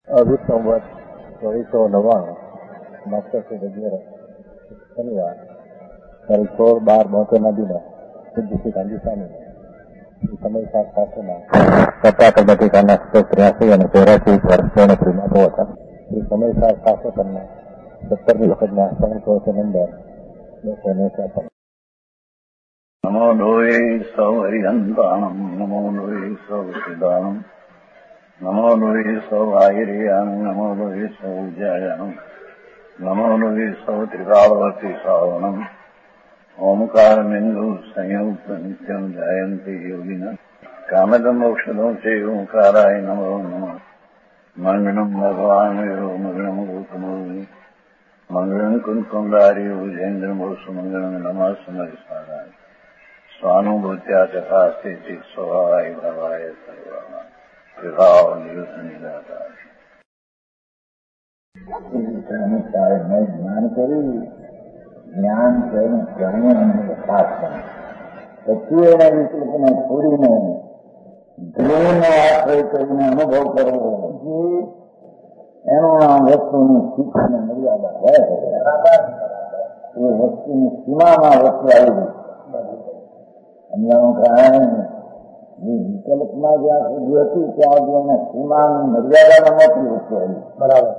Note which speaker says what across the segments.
Speaker 1: अभी संवत 2499 मास्टर से वगैरह शनिवार तारीख 16/12 नदी में सिद्ध श्री गांधी स्वामी समय शास्त्रों कट्टाकर्मटिकाना 183 અને 84 વર્ષ પૂર્ણ થયો હતા. એ સમય શાસ્ત્ર કરનાર 17મી વખતના સંતો નંબર 259.
Speaker 2: नमो लोये सौ हरिहंताणम् नमो लोये सौ सिदानम् नमो लोये सौ आयर्याम् नमो लोये सौ जयानम् नमो लोये सौ त्रिकालवती सावनम् ओंकारमिन्दु संयुक्त नित्यम् जयन्ति योगिनः कामदमोक्षदो च ओंकाराय नमो नमः. मंगलम् भगवान् विरो मंगलम् गौतमोऽग्नि मंगलम् कुन्कुंडारि भुजेन्द्रमो सुमंगलम् नमः समरिसाराय स्वानुभूत्या तथा स्थिति स्वभावाय भवाय सर्वना प्रभाव निरुद्ध
Speaker 3: ज्ञान करी ज्ञान करने खास પછી એના વિકલ્પને છોડીને ધ્રુવનો આશ્રય કરીને અનુભવ કરવો એનું નામ વસ્તુની શીખને મર્યાદા હોય. એ વસ્તુની સીમામાં વસ્તુ આવી સમજાવવાનું કારણ જે વિકલ્પમાં જ્યાં સુધી હતી ત્યાં સુધી એને સીમાની મર્યાદામાં નહોતી વસ્તુ આવી. બરાબર.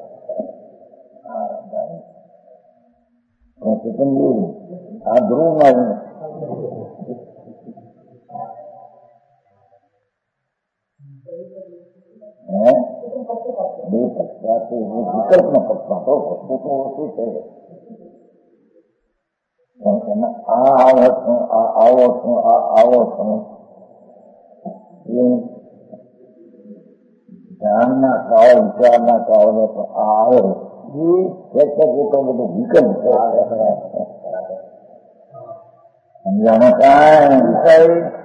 Speaker 3: આ ધ્રુવમાં બે પક્ષપાત વિકલ્પનો પક્ષપાત વસ્તુ તો ઓછું છે. આ આવો છું આ આવો છું આ આવો છું એ ધ્યાનના કાળ વિચારના કાળને તો આ આવે એટલો બધો વિકલ્પ છે. સમજાનો કાંઈ વિષય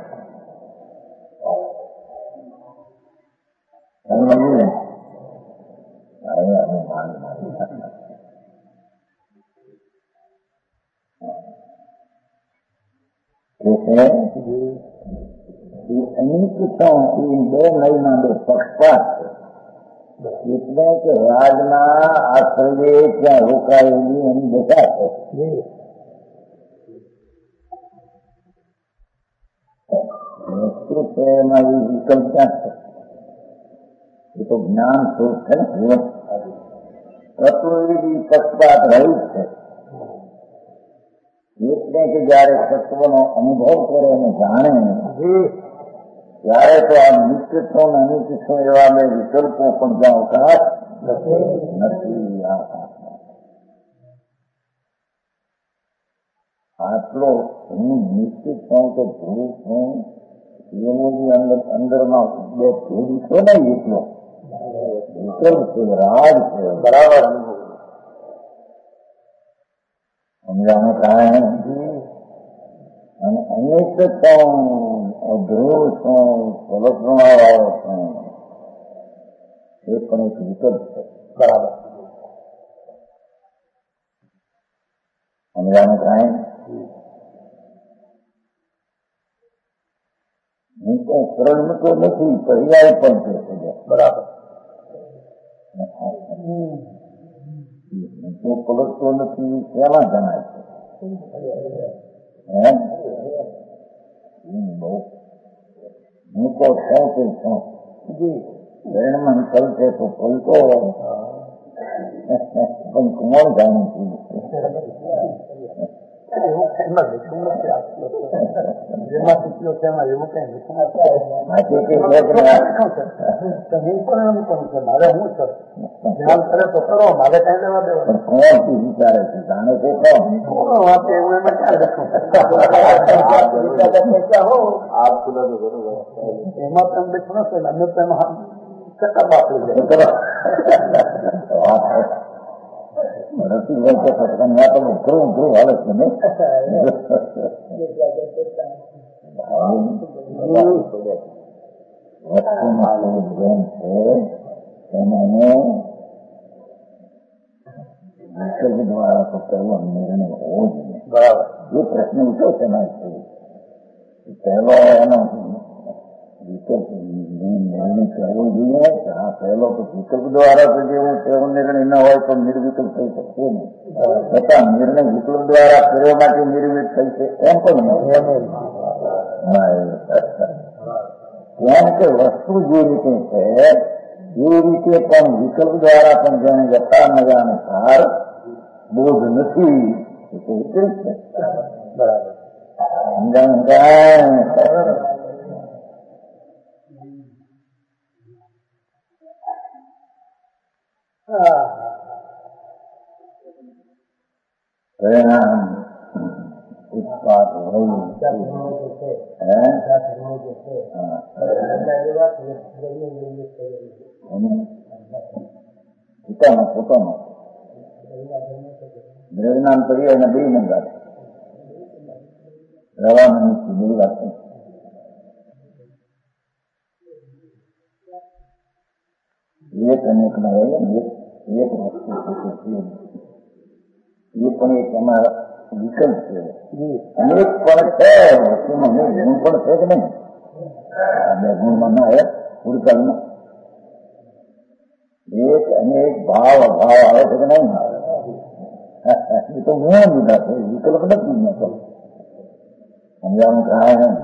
Speaker 3: બે નયના બે પક્ષપાત એટલે કે રાજના આશ્રય ત્યાં રોકાયેલી એની બેઠા છે. શું છે એમાં એ વિકલ્પ ક્યાં છે? એ તો જ્ઞાન સ્વરૂપ છે ને જીવન તત્વ એવી પક્ષપાત રહ્યું છે. એટલે કે જયારે તત્વનો અનુભવ કરે અને જાણે ત્યારે તો આ નિશ્ચિતો અને અનિશ્ચિતો એવા બે વિકલ્પો પણ જ્યાં અવકાશ નથી. આટલો હું નિશ્ચિત છું કે ધ્રુવ છું એની અંદરમાં બે ભેદ છો ને એટલો વિકલ્પ છે, રાજ છે. બરાબર. સમજાનું કારણ અને અનેક છું ધ્રુવ છું પલકમાં વાળો છું એ પણ એક વિકલ્પ છે. બરાબર. સમજાનું કારણ હું તો સરળ તો નથી પર્યાય પણ છે. બરાબર. તો પલટતો નથી શેમાં જણાય છે? બહુ હું તો છું કે છું શરણમાં નીકળશે તો પલટો પણ કોણ જાણું છું?
Speaker 1: મારે હું છે ધ્યાન કરે તો કરો, મારે કઈ લેવા દેવા
Speaker 3: કોણ વિચારે છે જાણે છે કોણ
Speaker 1: વાંચે હું એમાં ક્યાં લખું? એમાં તમે બેઠો નથી અમે તો એમાં ચક્કર વાપરી જાય.
Speaker 3: નથી હોય તો ત્યાં તમે ધ્રુવ ધ્રુવ હાલે છે ને. વસ્તુમાં જેમ છે એને વિકલ્પ દ્વારા તો પહેલો નિર્ણય હોવો જોઈએ. બરાબર. એ પ્રશ્ન ઉઠ્યો છે ને પહેલો એનો વિકલ્પ નિર્ણય કરવો જોઈએ. હા, પહેલો તો વિકલ્પ દ્વારા તો જેવું તેવો નિર્ણય ન હોય તો નિર્વિકલ્પ થઈ શકશે નહીં. છતાં નિર્ણય વિકલ્પ દ્વારા કરવા માટે નિર્વિક થઈ છે એમ પણ નહીં. કેમ કે વસ્તુ જે રીતે છે એ રીતે પણ વિકલ્પ દ્વારા પણ જેને જતા મજાનો સાર બોધ નથી એ તો વિકલ્પ છે. બરાબર સમજાણ પરિણામ ઉત્પાદ હોય પોતાનો દ્રવ્યનામ કરીએ અને બે નંબર રવાનું બે વાત એક અનેકમાં રહે એક વસ્તુ એ પણ એક અમારા વિકલ્પ છે. અનેક પણ છે વસ્તુમાં ગુણ પણ છે કે નહીં? બે ગુણમાં ના આવે ઉડકાલમાં એક અનેક ભાવ અભાવ આવે છે કે નહીં? એ તો ગુણ લીધા છે, વિકલ્પ નથી મળતો. સમજાવવાનું કારણ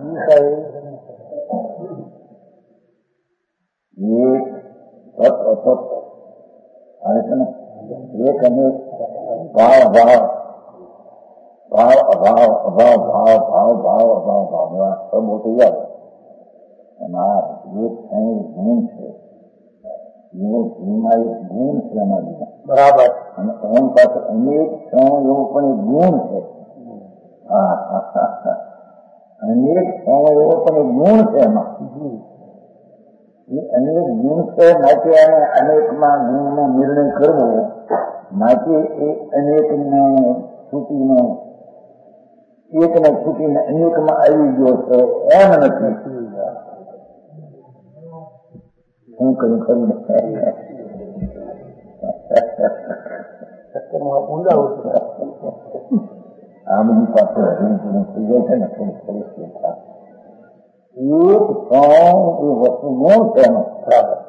Speaker 3: એક અસત આવે છે ને એક અનેક ભાવ અભાવ ભાવ અભાવ અભાવ ભાવ ભાવ ભાવ અભાવ ભાવ મોટું યાદ એમાં એક ગુણ છે. જીવમાં એક ગુણ છે એમાં બરાબર. અને એમ પાસે અનેક એવો પણ એક ગુણ છે. અનેક એવો પણ એક ગુણ છે એમાં. એ અનેક ગુણ છે માટે એને અનેકમાં ગુણનો નિર્ણય કરવો માટે એ અનેકને છૂટીને એકને છૂટીને અનેકમાં આવી ગયો છે એમ નથી. શું કર્યું ખરું આ બધી પાસે થઈ જાય છે ને થોડી થોડી એક એ વસ્તુ ગુણ છે એનો બરાબર.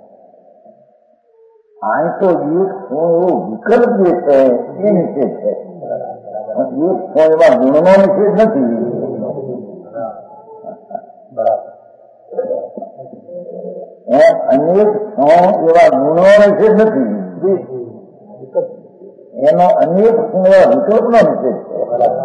Speaker 3: આ તો એક એવો વિકલ્પ જે છે એ નિષેધ છે. એક એવા ગુણનો નિષેધ નથી. બરાબર. અનેક એવા ગુણો નિષેધ નથી. એનો અનેક એવા વિકલ્પનો નિષેધ છે.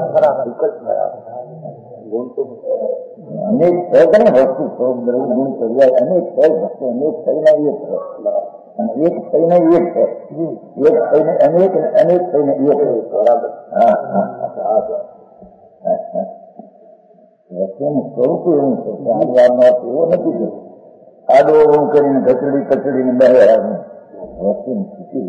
Speaker 3: અનેક છે કે ને વસ્તુ દ્રવ્ય ગુણ પર્યાય અનેક છે વસ્તુ અનેક થઈને એક છે અને એક થઈને એક છે. એક થઈને અનેક અનેક થઈને એક બરાબર. વસ્તુનું સ્વરૂપ એવું છે કે આ વાતનો અર્થ એવો નથી કે આડો ઓમ કરીને કચડીને બહાર વસ્તુની સ્થિતિ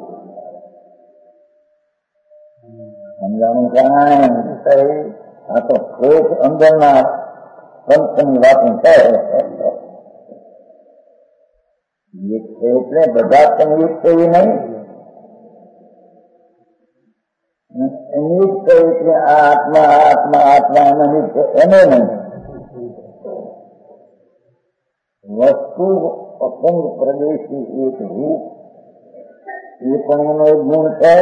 Speaker 3: સમજાવવાનું કારણ આ તો ખોટ અંદરના પંથની વાતો છે. એક છે એટલે બધા પણ એક છે એ નહીં. અનેક છે એટલે આ આત્મા આત્મા આત્મા અનેક છે એને નહીં. વસ્તુ અસંગ પ્રદેશી એક રૂપ એ પણ એનો એક ગુણ છે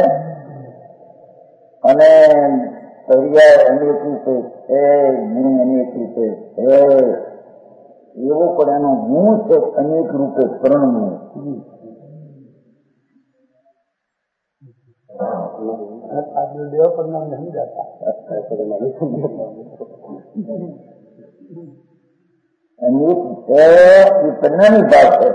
Speaker 3: અને પર્યાય અનેક રૂપે છે ગુણ અનેક રૂપે છે એવો પણ એનો ગુણ છે અનેક રૂપે પરણવું. અનેક છે એ પરિણામી ભાવ છે.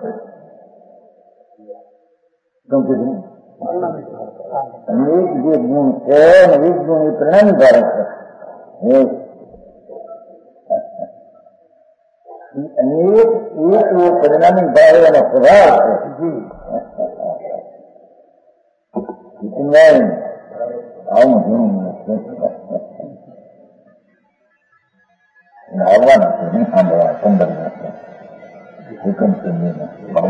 Speaker 3: અનેક જે ગુણ છે એક ગુણ એ પરિણામી ભાવ છે. અનેક એક એવો પરિણામી ભાવ એનો સ્વભાવ છે. આવું ઘણું આવવાના છે નહીં સાંભળવા 15 વર્ષ હુકમ સમજીને બહુ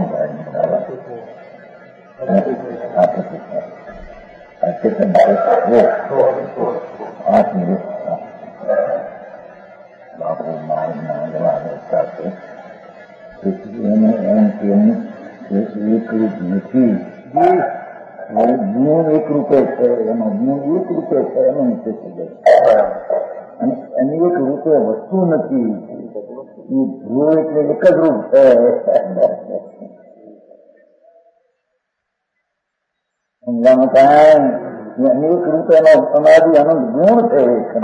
Speaker 3: બાપુ મારી ના એને એમ કેવું એકરૂપ નથી. ગુણ એક રૂપે છે, એનો ગુણ એક રૂપે છે, એનો નીચે થઈ જાય. અને એની એક રૂપે વસ્તુ નથી. એ ધ્રુવ એટલે એક જ રૂપ છે. સમજાનું કાંઈ અનેક રૂપે એનો સમાધિ અનંત ગુણ છે.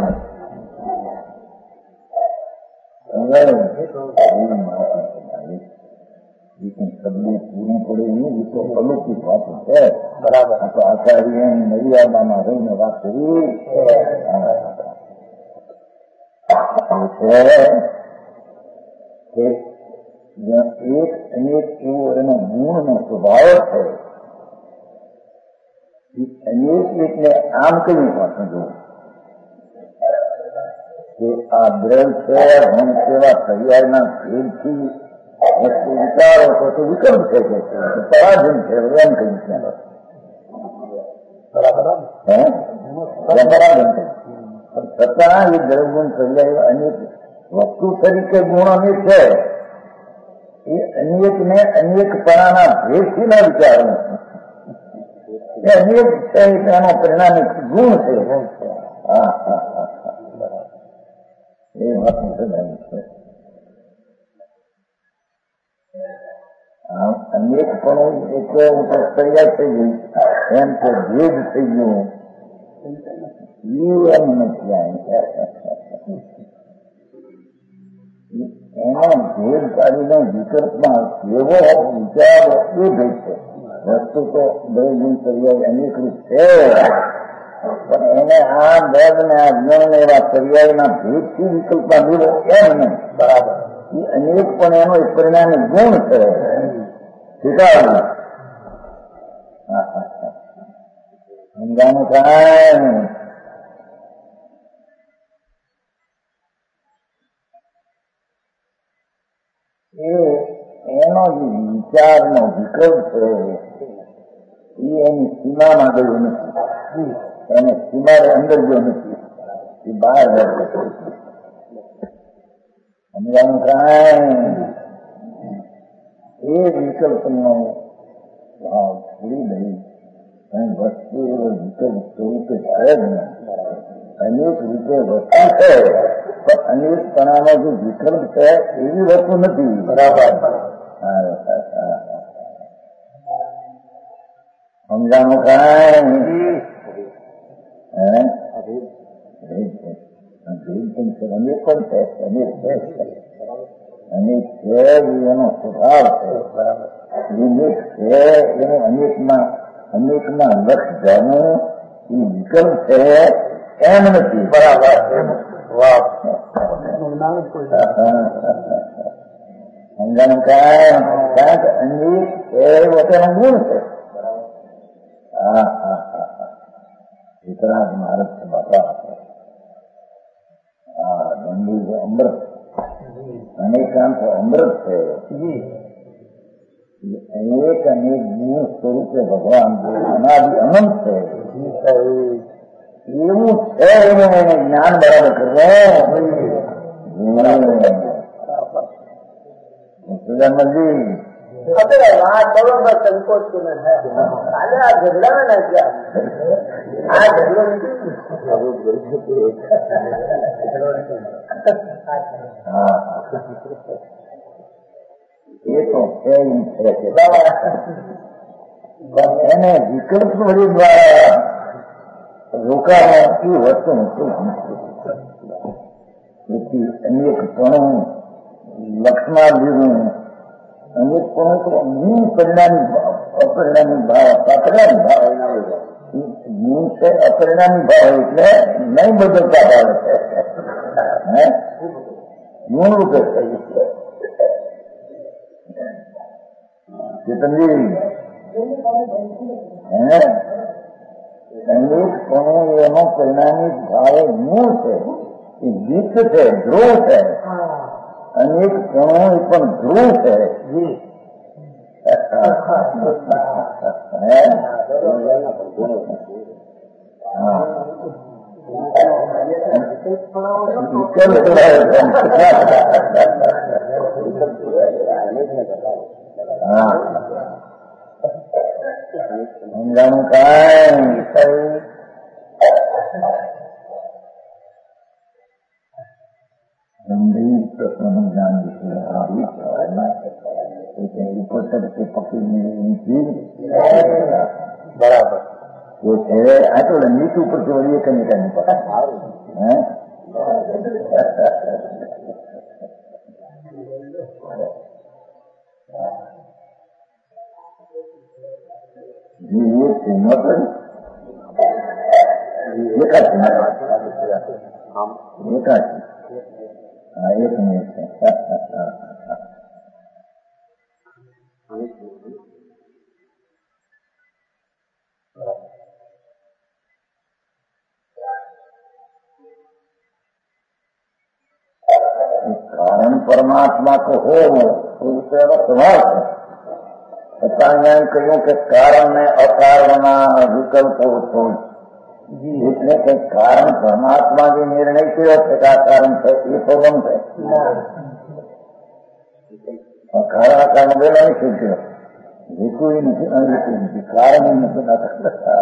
Speaker 3: પૂરું પડે એવું તો અલૌકિક વાત છે. બરાબર. તો આચાર્ય મર્યાદામાં રહીને વાત કરી છે કે એક અનેક એવો એનો ગુણનો સ્વભાવ છે. અનેક એટલે આમ કયું પાછું જોવું કે આ દ્રવ છે ગુણ સેવા પર્યાયના ભેદથી વસ્તુ વિચારો તો વિકલ્પ છે કે પરાધીન છે એમ કહ્યું ત્યાં પરાધીન છે. છતાં એ દ્રવગુણ પર્યાય અનેક વસ્તુ તરીકે ગુણ અનેક છે. એ અનેક ને અનેકપણાના ભેદથી ના વિચારો એ અનેક છે એનો પરિણામિક ગુણ છે. હા હા હા એ વાતનું સમજાયું છે. અનેકપણું એટલે પર્યાય થઈ ગયું એમ કે ભેદ થઈ ગયું એમ નથી. એનો ભેદ કાઢીને વિકલ્પમાં કેવો વિચાર એ ભેદ છે. વસ્તુ તો બે ગુણ પર્યાય અનેક રૂપ છે, પણ એને આ દર્દ ને આ જ્ઞાન એવા પર્યાયના ભેદથી વિકલ્પમાં જોડો એમ નહીં. બરાબર. એ અનેક પણ એનો એક પરિણામી ગુણ છે. સ્વીકારવું સમજાનું કાંઈ એનો જે વિચારનો વિકલ્પ છે એ એની સીમામાં ગયો નથી. એને સીમા અંદર ગયો નથી. એ બહાર સમજાનું કાંઈ એ વિકલ્પનો ભાવ છોડી દઈ અને વસ્તુ એવો વિકલ્પ સ્વરૂપે છે જ નહીં. અનેક રીતે વસ્તુ છે પણ અનેકપણાનો જે વિકલ્પ છે એવી વસ્તુ નથી. બરાબર. સમજાનું કાંઈ અનેક પણ છે અનેક છે અનેક છે એનો સ્વભાવ છે. અનેક છે એનું અનેકમાં લક્ષ જાણવું એ વિકલ્પ છે એમ નથી. બરાબર. સમજાનું કારણ કે અનેક છે વગેરે ગુણ છે. હા હા હા હા વિતરાગ મહારાજ છે બાપા. હા દંડુ છે અમૃત. અનેકાંત અમૃત છે. અનેક અનેક ગુણ સ્વરૂપે ભગવાન અનાદિ અનંત છે. એવું છે એનું એને જ્ઞાન બરાબર કરવું. સુદામજી
Speaker 4: वहाँ करो बस संकोच के में है अरे आप झगड़ा में ना क्या झगड़ो
Speaker 3: એ તો છે એને વિકલ્પ વળી દ્વારા રોકાવા એ વસ્તુ નથી. તેથી અનેકપણું લક્ષમાં લીધું. અનેકપણું તો ગુણ પરિણામી ભાવ અપરિણામી ભાવ અપરિણામી ભાવ ગુણ છે. અપરિણામી ભાવ એટલે નહીં બદલતા ભાવ છે. ગુણ રૂપે થઈ છે. ચેતનજી અનેકપણું એનો પરિણામી ભાવ મૂળ છે. એ ગીત છે, ધ્રુવ છે. અનેકપણું એ પણ ધ્રુવ છે. अंगम काय गंभीर प्रश्न ज्ञान ऊपर तक से पकड़ी बराबर वो है तो नीचे ऊपर से वही कहीं का नहीं पता है ये कीमत ये का एक मिनट कारण परमात्मा को हो तो उसका स्वभाव है। ज्ञान कहियों के कारण में अकारणना विकल्प हो जितने के कारण परमात्मा के निर्णय के का कारण है ये तो बंद है और कारण बोला नहीं सुनते ये कोई नहीं कारण ही नहीं सुना सकता।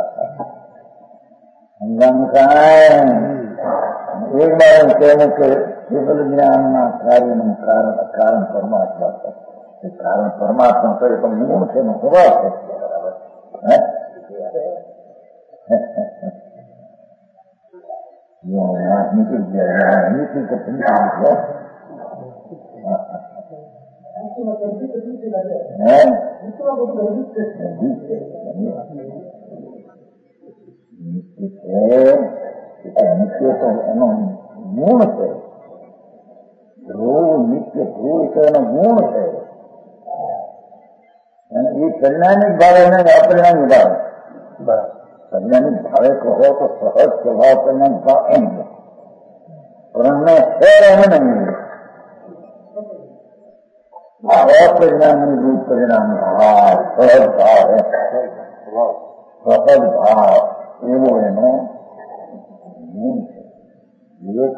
Speaker 3: एक बार कहने के केवल ज्ञान कार्य कारण परमात्मा कारण परमात्मा करे तो मूल से स्वभाव है निकल गया नीति को नित्य तो एनो गुण है ध्रुव नित्य ध्रुव तो एनो गुण है ये परिणामिक भावे में अपरिणामिक भाव परिणामिक भावे को हो तो सहज स्वभाव परिणामिक भाव एम है और हमें है नहीं अपरिणामी रूप परिणाम भाव सहज भाव है सहज भाव एवं एनो एक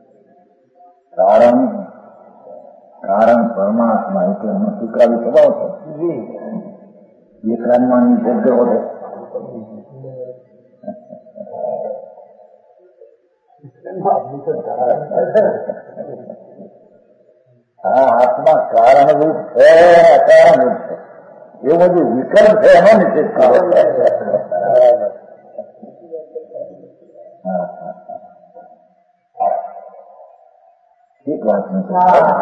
Speaker 3: कारण परमात्मा है कि हम स्वीकार स्वभाव है ये कर्मानी शब्द हो गए हाँ आत्मा कारण रूप है अकारण रूप है ये वो जो विकल्प है ना निश्चित ठीक बात नहीं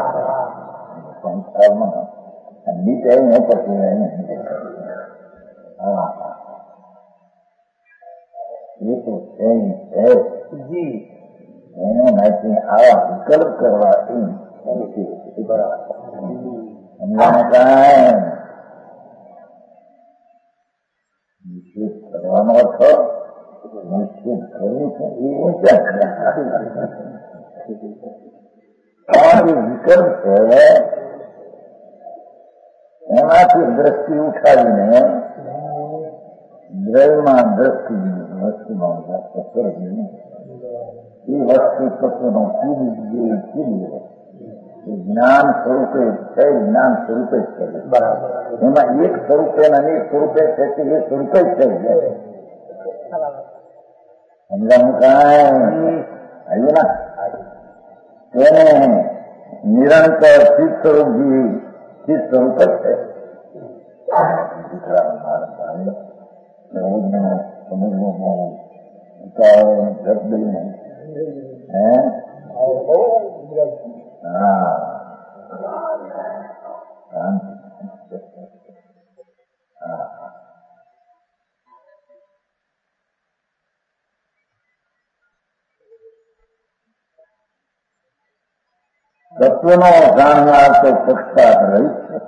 Speaker 3: संसार में नीचे है पति नहीं ये तो है जी मैंने आवा विकल्प करवा निश्चित करवाना अर्थ निश्चित करने से ये क्या विकल्प है એમાંથી દ્રષ્ટિ ઉઠાવીને દ્રવ્યમાં દ્રષ્ટિ વસ્તુમાં એ વસ્તુ તત્વનો જ્ઞાન સ્વરૂપે છે જ્ઞાન સ્વરૂપે જ છે બરાબર એમાં એક સ્વરૂપે અનેક સ્વરૂપે છે તે એ સ્વરૂપે જ છે સમજાવું કાંઈ આવ્યું ના તેને નિરંતર ચિત્ત સ્વરૂપ ચિત્ત સ્વરૂપ જ છે સમજવું જગ ગઈ નહીં હે હા તત્વનો જાણનાર તો પક્ષપાત રહી છે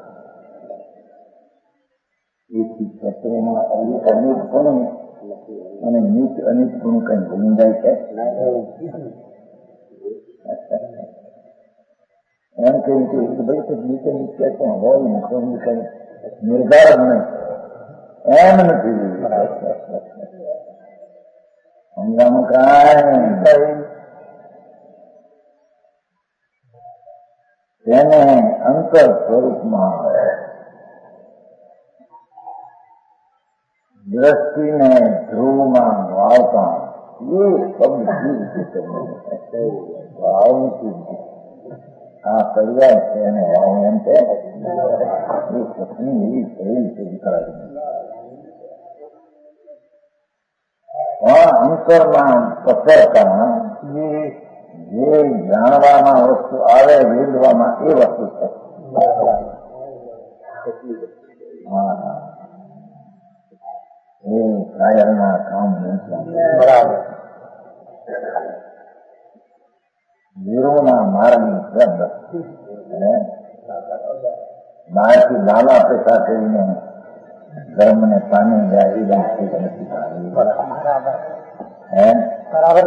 Speaker 3: એથી તત્વમાં અનેક પણ અને નીચ અનેક પણ કઈ ભૂલી જાય છે એમ કહ્યું કે ભાઈ તો નીચે નીચે પણ હોય ને તો કઈ નિર્ધાર નહીં એમ નથી સમજાનું કાંઈ તેને અંતર સ્વરૂપમાં આવે. દ્રષ્ટિને ધ્રુવમાં વાવતા એ શબ્દ ભાવ નથી. આ કર્યા છે એને વાવ એમ છે. એ પત્ની એવી થયેલી છે વિકરાળી. અંતરમાં પસરતા જે જાણવામાં વસ્તુ આવે વેદવામાં એ વસ્તુ છે. એ કાયરના કામ બરાબર. વીરોના મારની શબ્દ બહારથી લાલા પેશા કરીને ધર્મને પાણી જાય એ નથી બરાબર.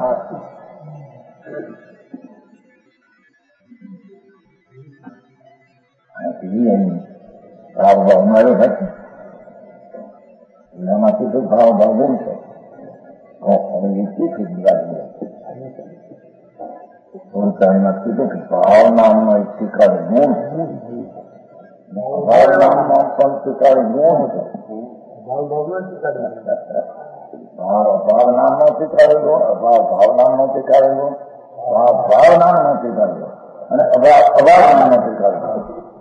Speaker 3: ભાવ ભાવ માર્યો નથી એનામાંથી તો ભાવ ભાવ બહુ છે. કીધું કે ભાવ નામનો એક શીખાડે ગુણ, ભાવ નામનો પણ શીખાડે ગુણ છે. ભાવ નામનો શીખાડે ગુણ, ભાવ નામનો શીખાડે ગુણ, ભાવ નામનો શીખાડે ગુણ અને અભાવ નામનો શીખાડે ગુણ.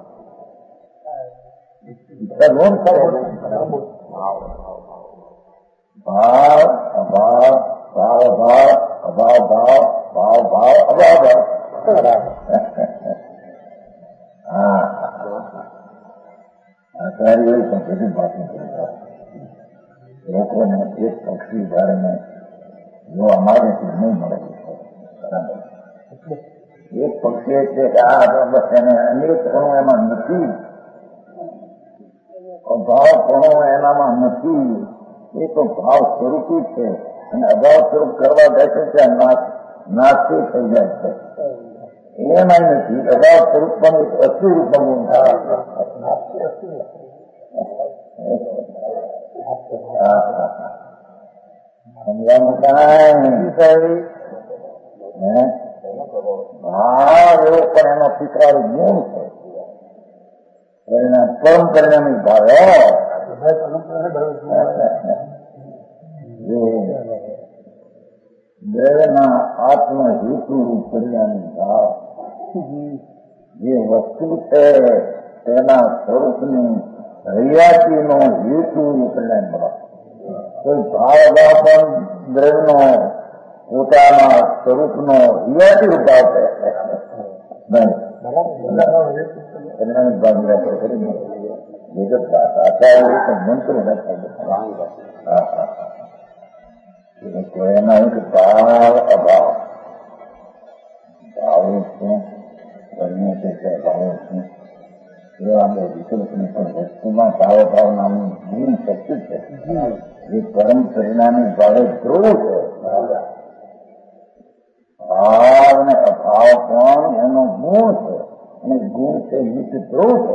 Speaker 3: ભાવ અભાવ ભાવ ભાવ અભાવ ભાવ ભાવ ભાવ અભાવ ભાવ. હા આચાર્ય પણ બધી બાકી લોકોને એક પક્ષી ધારીને જો અમારેથી નહીં મળે. એક પક્ષી એટલે કે આ બસ એને અનેકપણું એમાં નથી, અભાવપણું એનામાં નથી. એ તો ભાવ સ્વરૂપી છે અને અભાવ સ્વરૂપ કરવા બેસે છે નાસ્તી થઈ જાય છે. એમાં નથી અભાવ સ્વરૂપ પણ એક અસ્થિર ગુણ ભાવ એવો પણ એનો સ્વીકાર ગુણ છે. પરમ પરિણામી ભાવ દેહના આત્મહેતુ રૂપ પરિણામી ભાવ જે વસ્તુ છે તેના સ્વરૂપની હરિયાતીનો હેતુ પરિણામ ભાવ. કોઈ ભાવ પણ દ્રવ્યનો પોતાના સ્વરૂપનો હરિયાતી ભાવ છે પરિણામી ભાવ વિગત વાત આચાર્ય તો મંત્રો એના એક ભાવ અભાવ ભાવો શું બંને છે ભાવો શું એવા બે વિકલ્પની પણ વસ્તુમાં ભાવ ભાવ નામનું ગુણ શક્તિ છે. એ પરમ પરિણામી ભાવે ધ્રુવ છે. ભાવ ને અભાવ પણ એનો ગુણ છે અને ગુણ છે નિત્ય ધ્રુવ છે.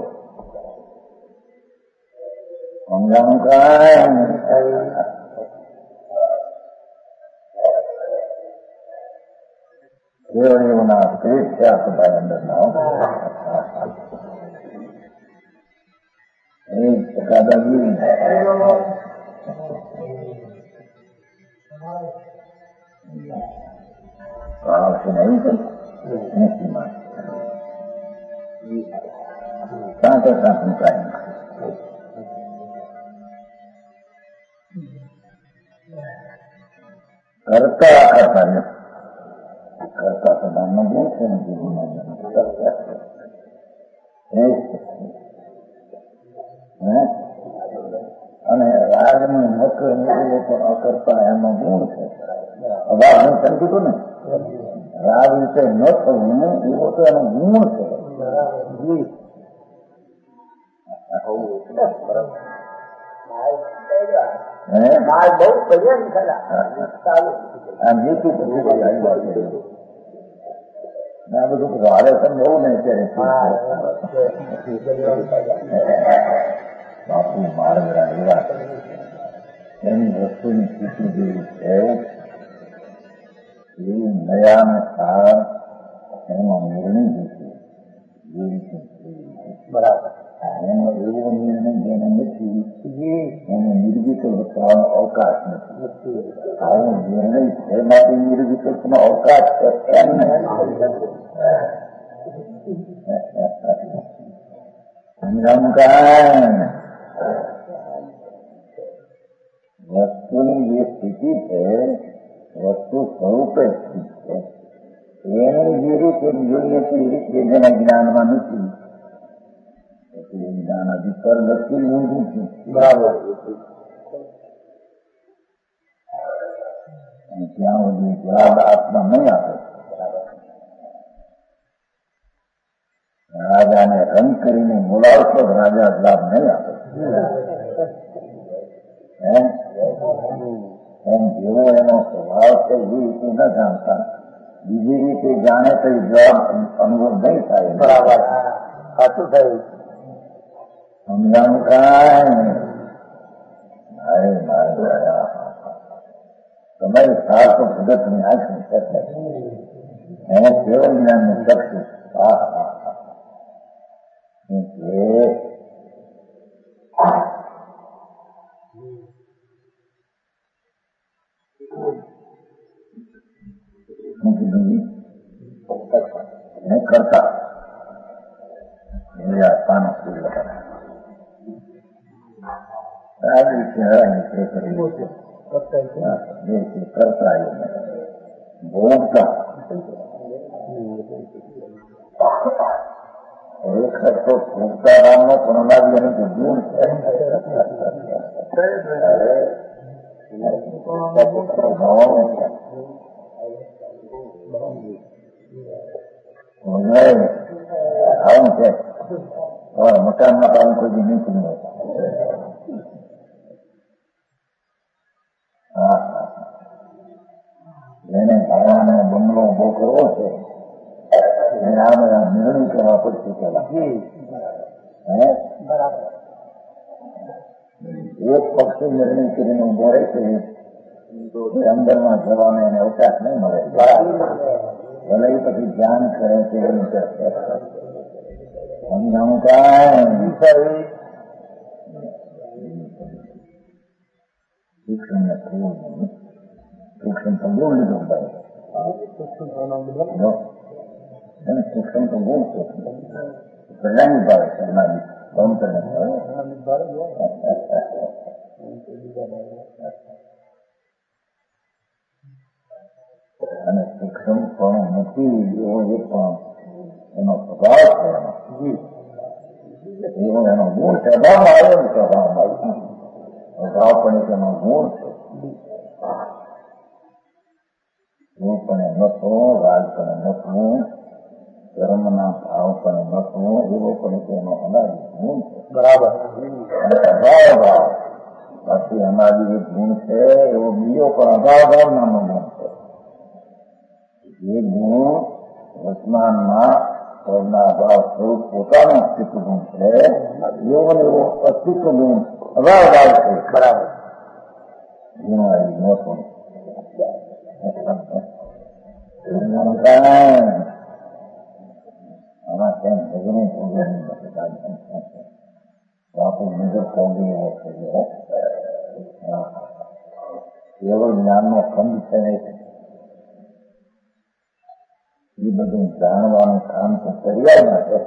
Speaker 3: સમજાણું કાંઈ કેવળીઓના પેટ છે આ બધા અંદરના દાદાગીરી આવશે નહીં છે નથી માં સાંતો સાંતું કાંઈ કરતા કરતા કરતા પ્રધાનનો ગુણ છે ને અને રાગનું નકર નીકળે પણ અકર્તા એનો ગુણ છે. અભાવ હું સમજ્યું ને રાગ વિશે ન થવું એવો તો એનો ગુણ છે. આ બધું વારે બહુ ને બાપુ મારગરા એવા એની વસ્તુની સ્થિતિ જેવી છે એવું નયા ને સાર એનો નિર્ણય દીધું બરાબર. એનો એવો નિર્ણય જેને નથી એને નિર્વિકલ્પ થવાનો અવકાશ નથી. આવો નિર્ણય છે માટે નિર્વિકલ્પનો અવકાશ છે એમ વસ્તુની જે સ્થિતિ છે વસ્તુ સ્વરૂપે સ્થિત છે એને જે રીતે જોઈએ તે રીતે જેના જ્ઞાનમાં નથી જ્ઞાન અધિકાર લખી લીધું છે. બરાબર. અને ત્યાં સુધી જવાબ આત્મા નહીં આપે. રાજાને રંગ કરીને બોલાવશો રાજા જવાબ નહીં આપે. એમ જેવો એનો સ્વભાવ છે એ રીતે ન જાણતા બીજી રીતે જાણે તો જવાબ અનુભવ નહીં થાય. બરાબર. સાચું થયું. સમજાણું કાંઈ તમારી સાર તો જગતની આંખની છે એને કેવળ જ્ઞાનનું ચક્ષુ. કરતા પાનો ફૂલ લગાડે કરતા ભોગતા ખરેખર તો ભોગતા નામનો પ્રણાલી અને ગુણ છે. આવું છે મકાનમાં કામ કોઈ નહીં કર્યું. એને ભાડાનો બંગલો ઉભો કરવો છે એને આ બધા નિર્ણય કરવા પડશે પેલા. બરાબર. એક પક્ષી નિર્ણય કરીને ઉભો રહેશે અંદરમાં જવાનો એને અવકાશ નહીં મળે. ભલે પછી ધ્યાન કરે છે એમ કરશે. સમજાણું કાંઈ શિક્ષણને થવું નહીં. શિક્ષણ તો ગુણ લીધું ભાઈ. શિક્ષણ તો ગુણ છે. પ્રજાની ભાવે છે અને શિક્ષણ પણ નથી એવો એ પણ એનો સ્વભાવ છે. એવો એનો ગુણ છે. અભાવમાં આવ્યો ને સ્વભાવમાં અભાવ પણ એક એનો ગુણ છે. હું પણ નતો રાજ પણ નતું ધર્મના ભાવ પણ નતો એવો પણ એનો અનાદિ ગુણ છે. બરાબર. અભાવ ભાવ બાકી અનાદિ એક ગુણ છે એવો બીજો પણ અભાવ ભાવ નામનો ગુણ છે. એ ગુણ વર્તમાનમાં સૌના ભાવ સ્વરૂપ પોતાનું અસ્તિત્વ ગુણ છે એવો ને એવો અસ્તિત્વ ગુણ અભાવ ભાવ છે. બરાબર. નહોતો આમાં કેમ ભજન આપણું નજર કોંગી એવો છે. કેવળ જ્ઞાનનો ખંડ છે એ બધું જાણવાનું કામ તો તૈયારમાં છે.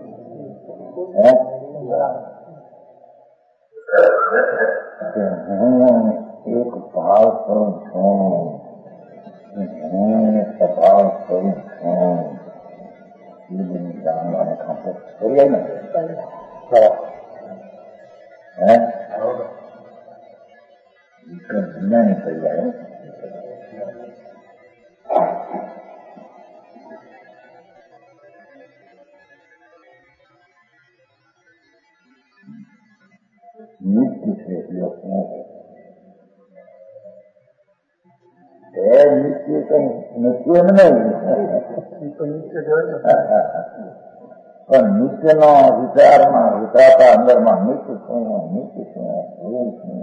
Speaker 3: હું એક ભાવ સ્વરૂપ છું, હું સ્વભાવ સ્વરૂપ છું એ બધું જાણવાનું કામ તો તૈયાર ને જ્ઞાની તૈયાર. નિત્ય છે એટલે નિત્ય કઈ નથી એમ નહીં પણ નિત્યનો વિચારમાં વિચારતા અંદરમાં નિત્ય શું એવું છું.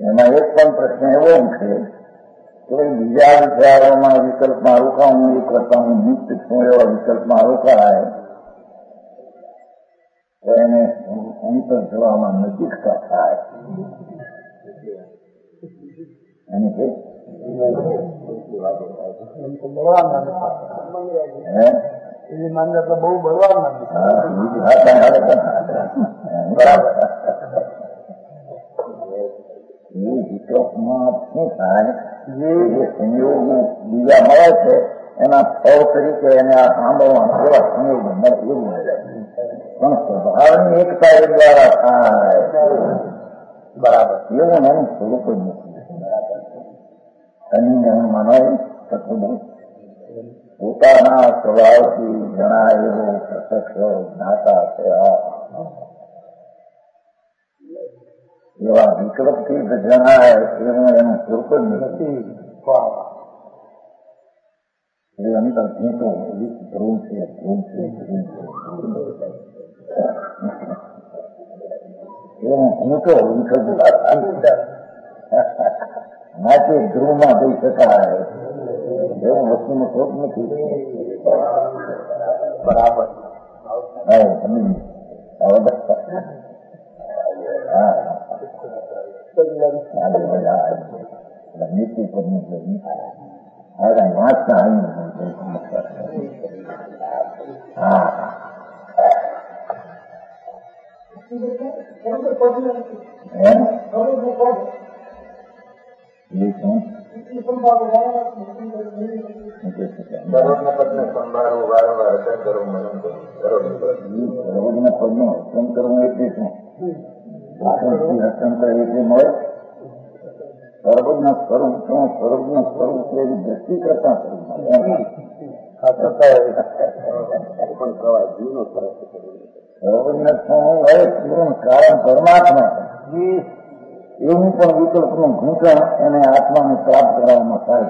Speaker 3: એમાં એક પણ પ્રશ્ન એવો છે કે બીજા વિચારોમાં વિકલ્પમાં રોકાવું એ કરતા હું નિત્ય છું એવા વિકલ્પમાં રોકાય તો એને અંતર જવામાં નજીકતા થાય અને
Speaker 4: એની માન્યતા બહુ બળવાન
Speaker 3: બરાબર. એ વિકલ્પમાં શું થાય જે સંયોગો બીજા મળે છે એના ફળ તરીકે એને આ સાંભળવાનું એવા સંયોગો મળે એવું મળે પણ સ્વભાવની એકતા એ દ્વારા થાય બરાબર એવું એનું સ્વરૂપ જ નથી. અને મનાય શકતું પોતાના સ્વભાવથી જણાયેલો પ્રત્યક્ષ જ્ઞાતા છે એવા વિકલ્પથી જણાય એવું એનું સ્વરૂપ જ નથી. એ અંતર ઘૂંટો ધ્રુવ છે ધ્રુવ છે એવું ઘૂંટો વિકલ્પ નાચે ધ્રુવમાં જઈ શકાય એવું વસ્તુનું સ્વરૂપ નથી. બરાબર નીતિ પરની વાંચતા હા
Speaker 2: સંભાળવું વારંવાર રચન કરવું મનન કરવું
Speaker 3: પદનું રચન કરવું એટલે શું રચન કરે એટલે મળે સર્વજ્ઞ સ્વરૂપ શું સર્વજ્ઞ સ્વરૂપ એવી દ્રષ્ટિ કરતા સર્વજ્ઞ શું કારણ પરમાત્મા એવું પણ વિકલ્પનું ઘૂંટણ એને આત્માને પ્રાપ્ત કરવામાં થાય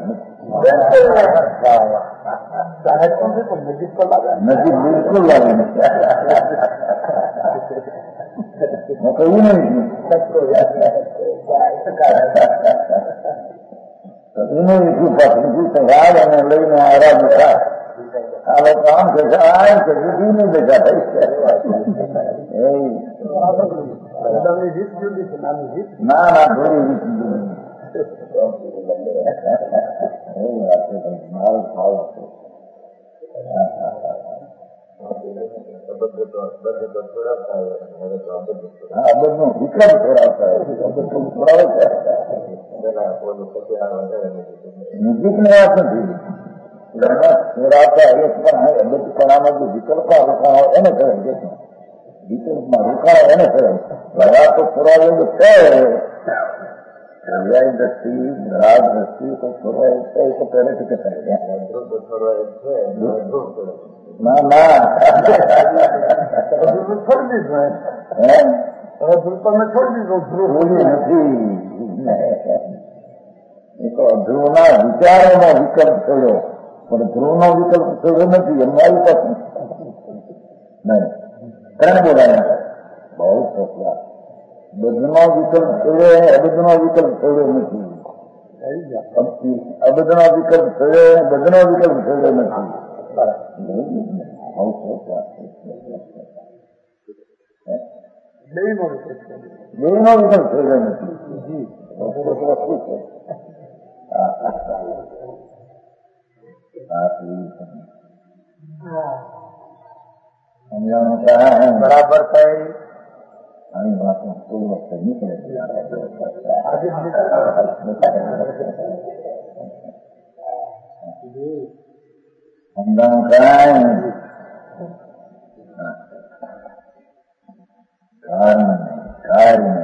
Speaker 3: નજીક બિલકુલ લાગે નથી. હું કહ્યું નહીં રાજ અને લઈને આરામ થાય આ લોકો આમ છે આમ છે જુદી બેઠા થઈ ના ના થોડી મારો ભાવ હતો. અબધનો વિક્રમ છોડાવતા નજીકની વાત નથી છોડાવતા એ પણ અબધપણામાં જે વિકલ્પમાં રોકાણો એને કરે વિકલ્પમાં રોકાણો એને કરે ઘણા તો છોડાવેલું છે પર્યાય દ્રષ્ટિ ગ્રાહ દ્રષ્ટિ તો છોડવાય છે એ તો પહેલેથી કહેતા ના ના છોડી દીધું તમે છોડી દીધું ધ્રુવ નથી એ તો ધ્રુવના વિચારોનો વિકલ્પ થયો પણ ધ્રુવનો વિકલ્પ થયો નથી એમને આવી પાસે નહીં ત્રણ બોલાયા બહુ સસલા બધનો વિકલ્પ થયો અબધનો વિકલ્પ થયો નથી અબધનો વિકલ્પ થયો બધનો વિકલ્પ થયો નથી. બેનો વિકલ્પ થયો નથી. સમજાણું બરાબર થાય આની વાતમાં કોઈ વખત નીકળે સમજાણું કાંઈ કાર્ય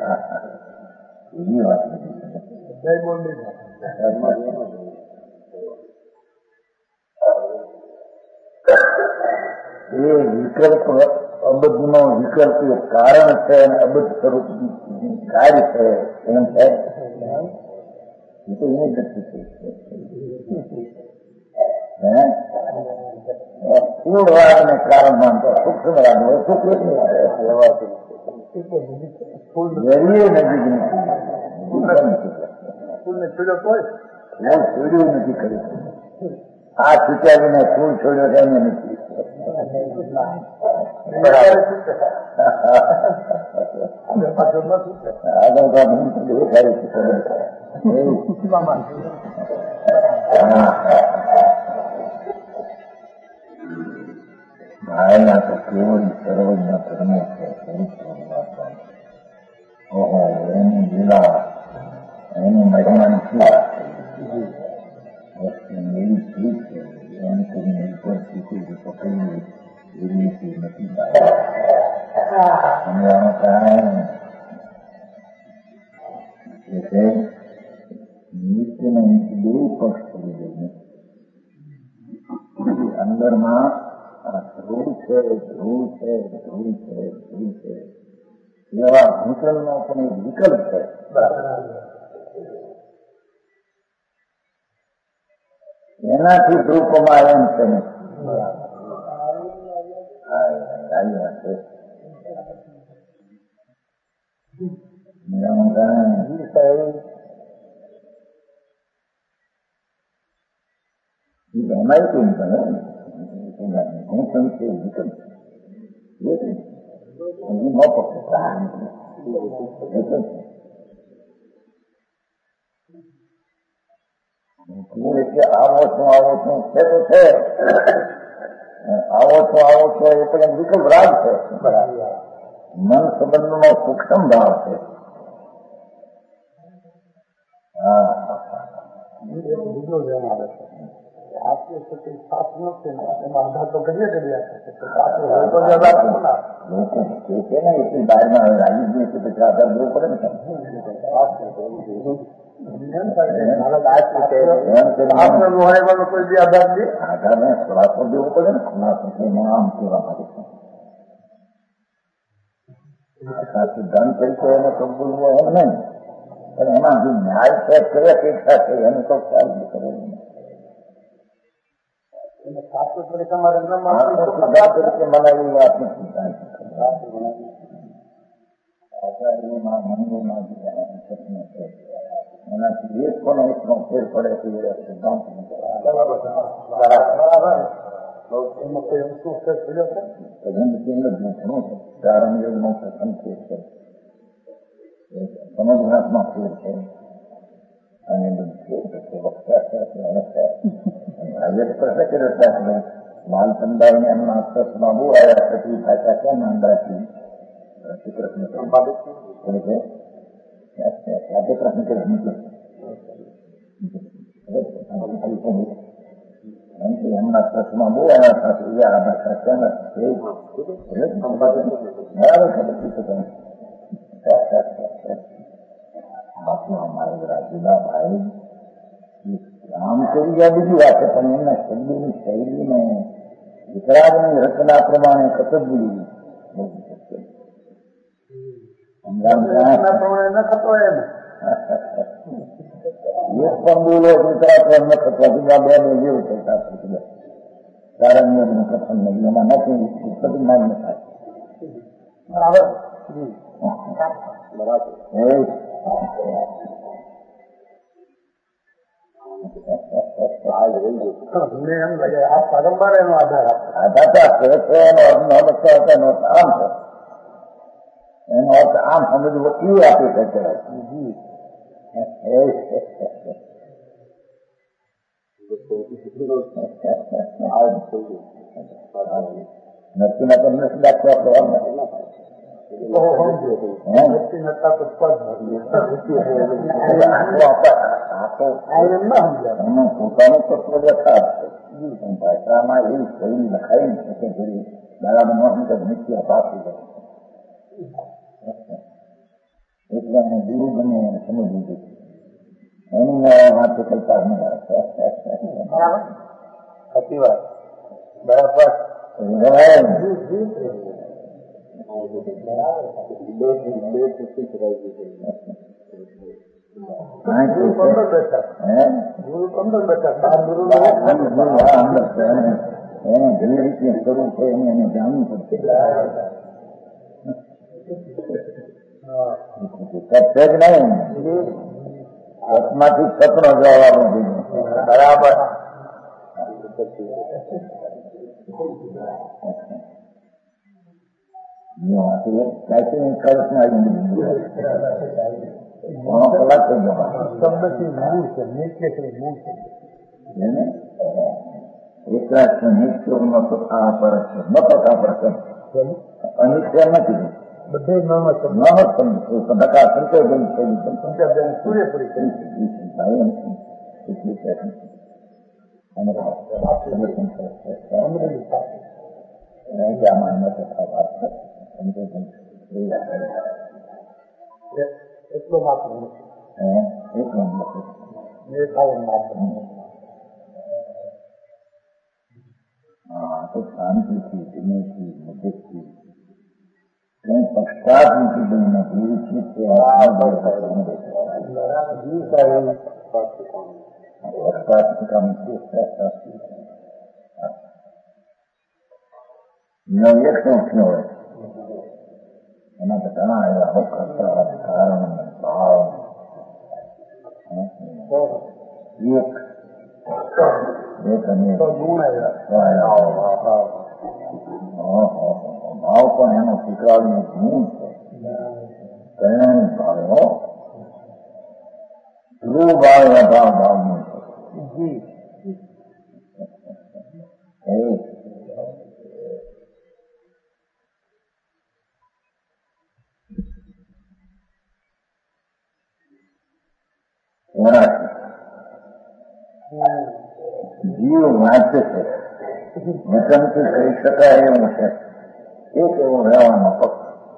Speaker 3: એવી વાત એ વિકલ્પ અબધનો વિકલ્પ એ કારણ છે અને અબધ સ્વરૂપ કાર્ય છે એમ છે એ તો એની દ્રષ્ટિ છે સ્થૂળ વાદને કારણ માનતો સૂક્ષ્મ વાદ હોય સૂક્ષ્મ નજીક
Speaker 4: ફૂલને છોડ્યો કોઈ
Speaker 3: ફૂલ છોડ્યું નથી કર્યું. આ છૂટ્યા વિના ફૂલ છોડ્યો છે એને નથી. ભાઈના તો કેવળ સર્વજ્ઞ પરમેશ્વર ઓહો એની લીલા એની મહિમાની શું વાત છે. એવી ચીજ છે એમ કરીને ઉપર શીખી પકડી એવી ચીજ નથી. સમજાવવાનું કારણ એટલે નિત્યને બે પક્ષ કરી દઈને અંદરમાં ધ્રુવ છે ધ્રુવ છે ધ્રુવ છે ધ્રુવ છે એવા ભૂતલનો પણ એક વિકલ્પ છે. એનાથી ધ્રુવમાં એમ છે ને આવી વાત છે. એમાં કેમ કરે હું સંશય વિકલ્પ ન પકડે એટલે આવો છું છે તો છે આવો છો એ પણ વિકલ્પ રાગ છે. મન સંબંધનો સૂક્ષ્મ ભાવ છે.
Speaker 4: બીજો ધ્યાન આવે છે આપણી સ્થિતિ સાફ નથી ને એમાં આધાર તો કરીએ
Speaker 3: લોકો કે છે ને એટલી બહારમાં રાજી જોઈએ તો પછી આધાર દેવો પડે ને.
Speaker 4: કોઈ આધાર દે
Speaker 3: આધારને ખુલાસો દેવો પડે ને. ખુલાસો આમ કહેવા માટે સિદ્ધાંત તરીકે એને કબૂલવો એમ નહીં પણ એમાં જે ન્યાય છે કઈ અપેક્ષા છે એને તો ખ્યાલ કરે.
Speaker 4: શાસ્ત્ર તરીકે અમારે
Speaker 3: સિદ્ધાંત તરીકે મનાવી વાત નથી. મંદિરમાં છે એનાથી એક પણ એકનો ફેર પડે કે સિદ્ધાંત ઘણું છે. ચારણ યોગનો પ્રથમ ફેર છે સમજવાતમાં ફેર છે અને આજે પ્રશ્ન કર્યો બાલચંદાઈને એમના અક્ષરમાં બહુ આવ્યા છત્રી ભાષા કેમ અંદાજથી શ્રી કૃષ્ણ આજે પ્રશ્ન કર્યો એમના પ્રશ્નમાં બહુ આવ્યા છત્રી આ ભાષા કેમ મારા રાજુલા ભાઈ આમ કરી ગયા બીજી વાત છે પણ એમના શબ્દોની શૈલીને વિતરાગની રચના પ્રમાણે કતબી એક પણ બોલો વિતરાગ ન ખતવા બીજા બે ને જેવું છે કારણ કથન નહીં એમાં નથી પ્રતિમાન ન થાય. બરાબર
Speaker 4: પરંપરા એનો આધાર
Speaker 3: એનો અર્થ આમ સમજવું એ આપી શકે નક્કી તમને શું દાખલો પોતાનો તત્વ લખાવ છે ભાષામાં એવી શૈલી લખાઈ શકે જેવી દાદામાં નિત્ય અભાવ થઈ જાય એટલે એને ગુરુ બને સમજવું જોઈએ. એની વાત કરતા
Speaker 4: સાચી વાત બરાબર
Speaker 3: એને જેવી રીતે કરવું છે એને જાણવું પડશે. છે જ નહીં. સતમાંથી સતનો જવાનું બરાબર. કલ્પના ઘણો કલાક થઈ ગયો. એકલાસ નિત્યોગનો તો આ પર છે ન તો આ પર છે અનિત્ય નથી. બધે ટકા સંતોષ પૂરેપૂરી એટલો માત્ર એટલો તો શાંતિથી વિનયથી મદદથી કઈ પક્ષપાત નથી બનીને જેવી ચીજ છે પક્ષપાત કામ એક સંખ્યા હોય એના તો ઘણા એવા કરતા કારણ ભાવ ભાવ પણ એનો શીખવાડનો ગુણ છે. કલ્યાણી ભાવે હો ધ્રુવ ભાવ અભાવ ભાવનું છે. જીવ વાંચે છે વચનથી કહી શકાય એવું છે. એક એવો રહેવાનો પક્ષ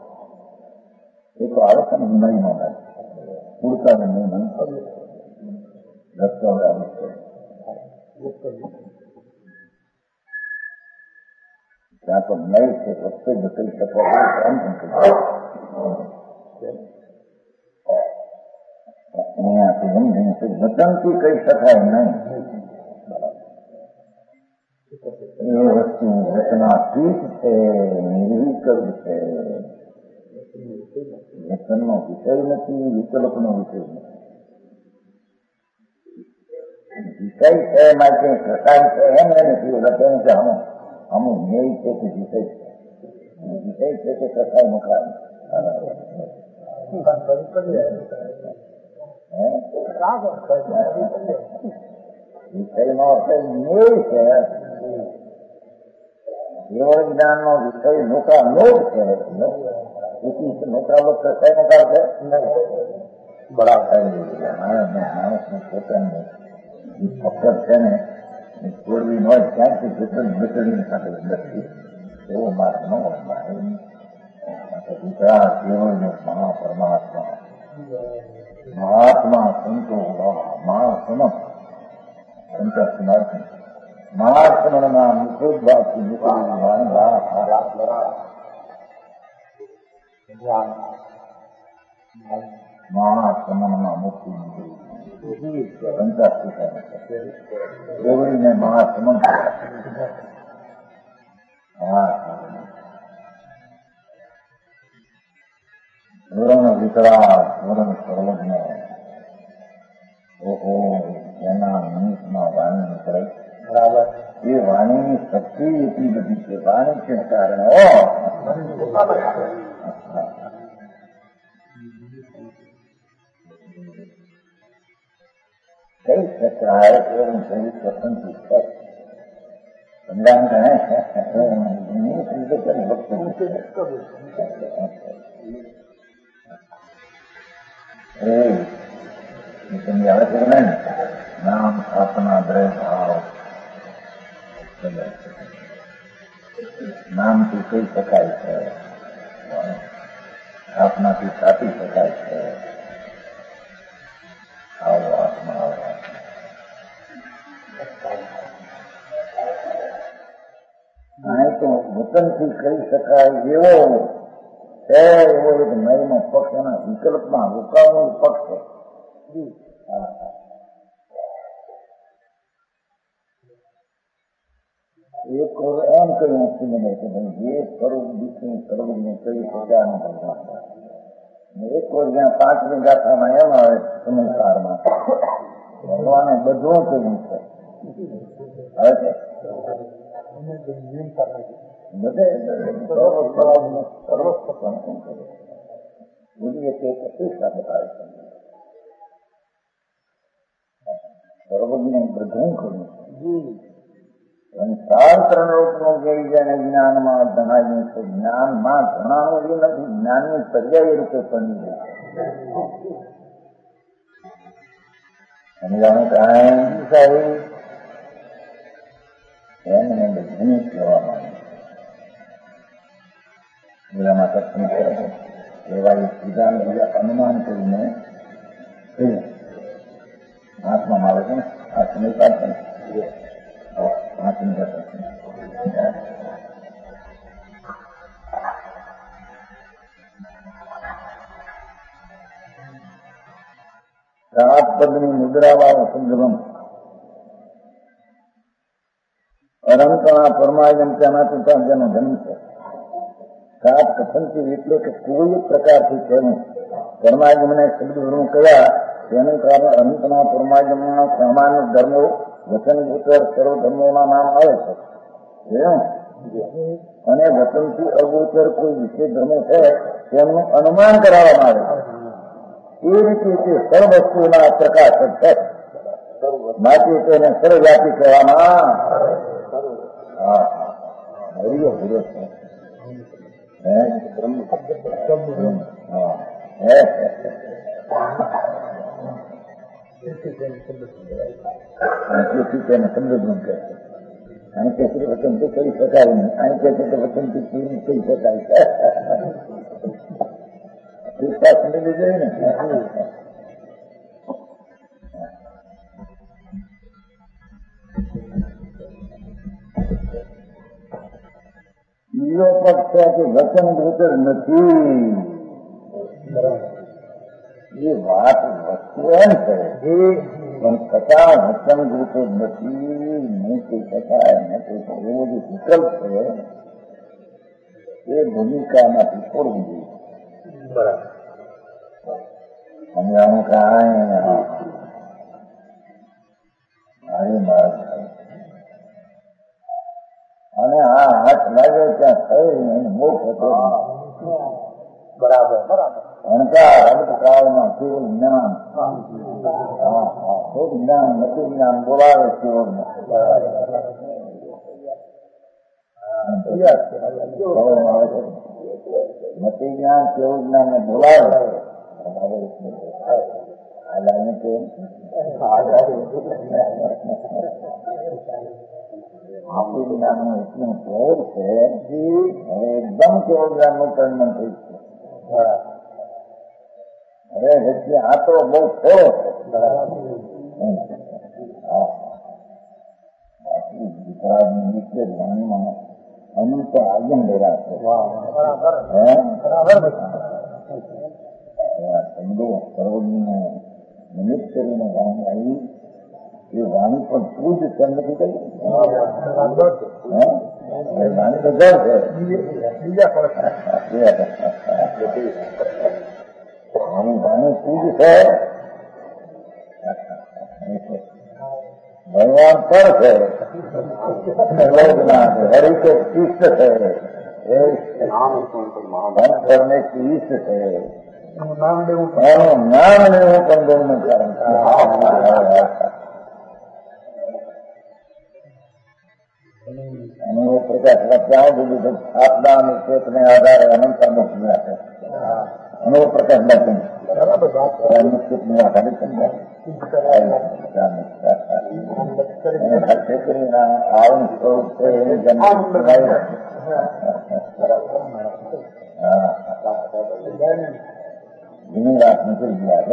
Speaker 3: એ તો આવે છે ને નહીં મળે પૂરતા ને નહીં મને રસ્તો આવે છે. ત્યાં તો નહીં છે વસ્તુ જ કહી શકાય એમ પણ કહી અહીંયાથી વચનથી કહી શકાય નહીં. એ વસ્તુ વચનાતીત છે, નિર્વિકલ્પ છે. વચનનો વિષય નથી, વિકલ્પનો વિષય નથી. વિષય છે માટે પ્રકાર છે એમ નથી. વચન છે અમુક ધ્યેય છે કે વિષય છે. વિષય છે કે પ્રકાર મુખાર વિષયનો અર્થ ધ્યેય છે. કેવળ જ્ઞાનનો વિષય નોકા લોક છે. નોકા લોક કઈ નોકાર છે બરાબર. માણસને પોતાની ફક્ત છે ને છોડવી ન હોય ક્યાંથી વિતરણી સાથે નથી એવો માર્ગ ન હોય. ગુજરાત કેવળ મહાપરમાત્મા મહાત્મા સંતો મહાસમમ સંતર્થ મહાસમણના મુખોદ્ભાવથી નીકળેલી મહાસમણમાં મુક્તિ નીકળીને મહાસમણ ધોરણ વિતરાગ ધોરણ સર્વજ્ઞ ઓહો એના નિમિત્તમાં વાણી નીકળે. બરાબર. એ વાણીની શક્તિ એટલી બધી છે. વાણી છે કારણે કઈ શકાય એવું થયું સ્વતંત્ર છે. સમજાણ તમે આવે છે ને નામ સ્થાપના દ્રય ભાવ નામથી કહી શકાય છે, સ્થાપનાથી સ્થાપી શકાય છે. આવો આત્મા આવો આને તો વચનથી કહી શકાય એવો છે. એવો એક નયનો પક્ષ એના વિકલ્પમાં રોકાવાનો પક્ષ છે. એક એમ કહ્યું નથી મને કે ભાઈ જે સ્વરૂપ દીકરી સ્વરૂપને કહી શકાય ભગવાન એક જ્યાં 5 ગાથામાં એમ આવે સંસારમાં ભગવાને બધું કર્યું છે. હવે છે બધે બતાવે છે. સર્વજ્ઞ બધું કર્યું છે. સંસાર 3 લોકનો જઈ જાય જ્ઞાનમાં ધનાયું છે. જ્ઞાનમાં ઘણાનું એ નથી, જ્ઞાનની પર્યાય રૂપે પડી જાય. સમજાણું કાંઈ સાહેબ એમને બધું કહેવામાં એવામાં સત્સંગ કરે એવા એક સીધા અનુમાન કરીને હાથમાં આવે છે ને હાથ નહીં પાડશે ને હાથની સાત પદની મુદ્રાવાળો સંગમ અનંતના પરમાયમ ત્યાંના ત્યાં જેનો જન્મ છે. સાત કથનથી એટલે કે કોઈ પ્રકારથી તેનું પરમાયમને શબ્દરૂપ કયા તેનું કારણ અનંતના પરમાયમના સામાન્ય ધર્મો વચન ગોચર સર્વ ધર્મોના નામ આવે છે. અને વચનથી અગોચર કોઈ વિશેષ ધર્મો છે તેમનું અનુમાન કરાવવામાં આવે છે. એ રીતે તે સર્વ વસ્તુના પ્રકાશક છે. માટે તેને સર્વવ્યાપી કહેવામાં તેને શબ્દધ્વમ કહે છે. અને કેસરી વચનથી કહી શકાય નહીં. અહીં કહે છે કે વચનથી પૂરી કહી શકાય છે. સમજી જોઈએ ને. બીજો પક્ષ છે કે વચન ગોચર નથી. એ વાત વસ્તુ એમ છે પણ છતાં વચન ગોચર નથી, નહીં કહી શકાય નથી. એવો જે વિકલ્પ છે એ ભૂમિકામાંથી છોડવું જોઈએ. બરાબર. સમજાણું કાંઈ મારી માર્ગ અને આ હાથ લાગે ત્યાં થઈ મોક્ષ હતો. બરાબર બરાબર. અણકાર અલ્પકાળમાં કેવળ જ્ઞાન, શુદ્ધ જ્ઞાન નથી જ્ઞાન બોલાવે કેવળ નથી જ્ઞાન કેવું જ્ઞાન ને બોલાવે. આપું જ્ઞાન નું એટલું ભેર છે હવે એકદમ કેવું જ્ઞાન નું પરિણામ થઈ છે. હવે વચ્ચે આ તો બહુ થોડો છે. ગુજરાતની નીચે વાણીમાં અનંત આગમ લેરા છે. શબ્દો સર્વજ્ઞને નિમિત્ત કરીને વાણી આવી એ વાણી પણ પૂજ છે નથી કહી. વાણી તો ઘર છે વાણી પૂજ છે. ભગવાન પર છે, હરિ તો ઈષ્ટ છે, ઈષ્ટ છે. નામ લેવું પણ ગૌનું કારણ. અને એ પ્રકાશ ત્યાં બધું આપના અને ચેતને આધારે અનંતા મોકલ્યા છે. અને એ પ્રકાશ બાકી નિશ્ચિતની આધારે સમજાય. આવું સ્વરૂપ છે એની જન્મ ઘણી વાત નીકળી ગયા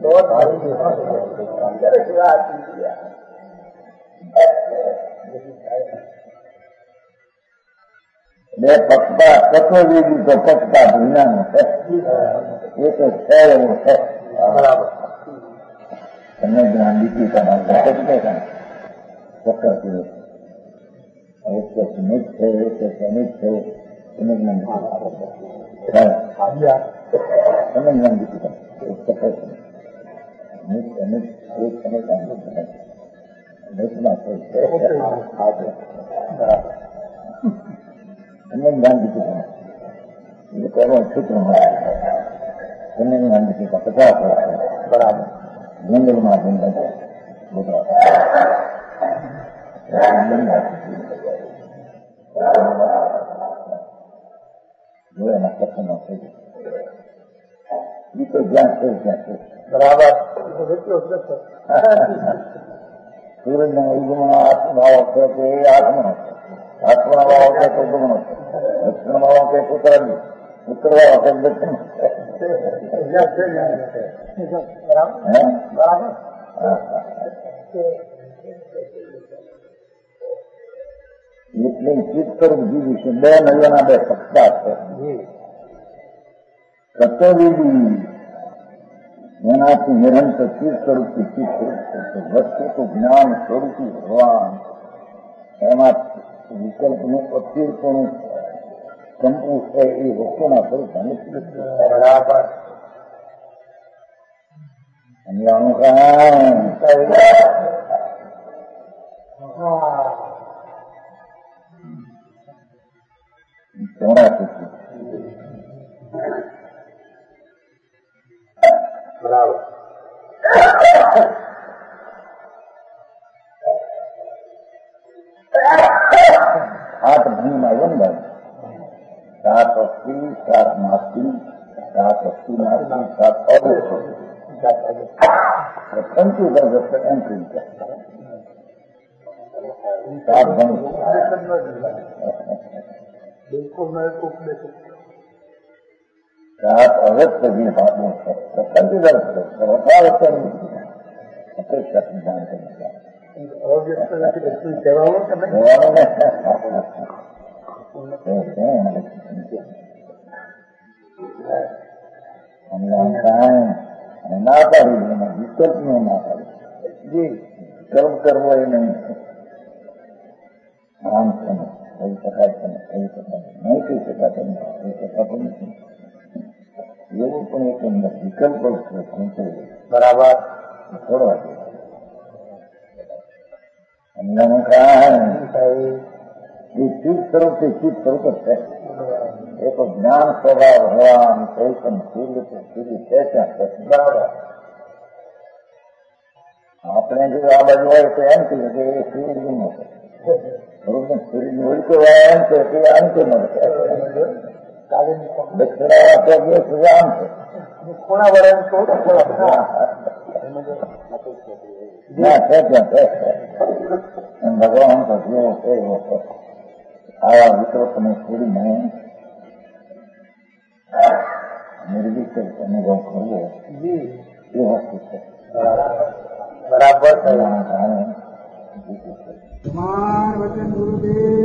Speaker 3: બે પક્ષપાત તત્વ વેદી તો પક્ષપાત વિનાનું છે. એ તો છે એવું છે. બરાબર. તમને જ્ઞાન દીધી તમારે ચોક્કસ એક સ્મિત છે એક સમિત છે એને જ્ઞાન समझ ये कौन सूत्र है गांधी का 50 बराबर जंगल माध्यम जो है ना कथन ये तो ज्ञान से बराबर सूरज में उगमन आत्मभाव कहते आत्मा भाव कहते उगमन दक्षिण भाव कहते उत्तर भाव कहते दक्षिण એટલે ચિત્ત સ્વરૂપ જીવી છે બે નયના બે સત્તા છે સત્યવિધિ એનાથી નિરંતર ચિત્ત સ્વરૂપથી ચિત્ત સ્વરૂપ છે વસ્તુ તો જ્ઞાન સ્વરૂપી ભગવાન એમાં વિકલ્પનું અતિર્પણું કંપુ છે એ વસ્તુના સ્વરૂપને બરાબર અન્યાનું બરાબર હાથ ભૂમિમાં વંદન 7 અસ્થિ 7 માસ્તી 7 અસ્થિ માસ્તી 7 અવસ્થિ પંચુગર દર્શન એમ કહી સાત ભણું સાત અગત્ય જે ભાગો છે પંચુગર અપેક્ષા જ્ઞાન કરી ના પાડી વિકલ્પ નો ના પાડી વિકલ્પ કરવો એ નહીં આમ સમજ કહી શકાય છે કહી શકાય નહીં કહી શકાતો કહી શકાતું નથી એવું પણ એક અંદર વિકલ્પ છે બરાબર છોડવા દે ये चीज स्वरूप से चीज स्वरूप है एक ज्ञान स्वभाव भगवान चैतन सूर्य कैसे बराबर आपने जो आ बाजू है तो एम की जगह सूर्य नहीं होता सूर्य उड़ते हुआ एम करके अंत में दक्षिणा सुजान से कोणा वरण को भगवान का जो है वो आया विकल्प में पूरी नहीं निर्विक अनुभव करो ये वस्तु है बराबर वचन गुरुदेव